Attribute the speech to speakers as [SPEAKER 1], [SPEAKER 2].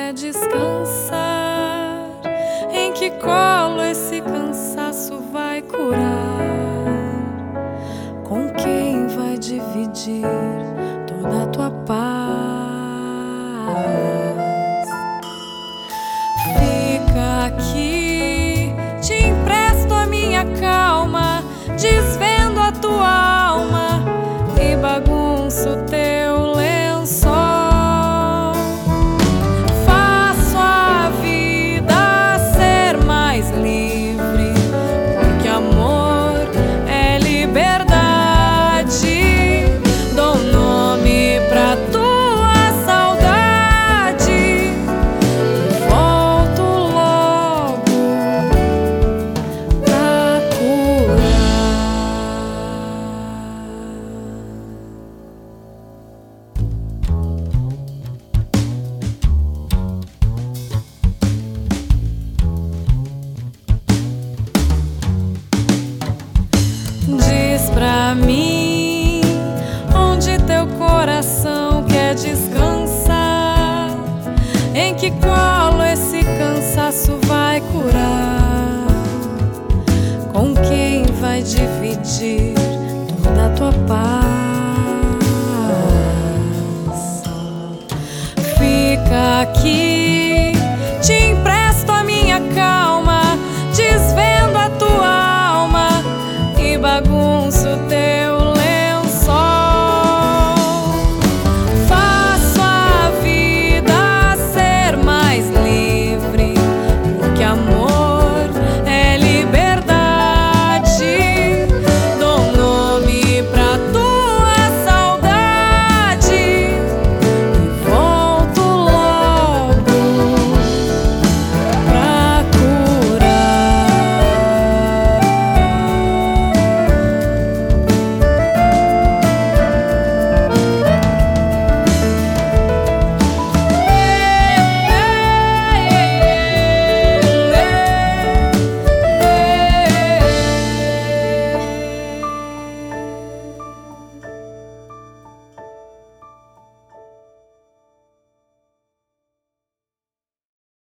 [SPEAKER 1] quer descansar? Em que colo esse cansaço vai curar? Com quem vai dividir toda a tua paz? Fica aqui, te empresto a minha calma, desvendo a tua alma e bagunço teu lençol. Faço a vida ser mais livre, porque amor é liberdade. Dou nome pra tua saudade e volto logo pra curar. Diz pra mim onde teu coração quer descansar, em que colo esse cansaço vai curar, com quem vai dividir toda a tua paz. Fica aqui,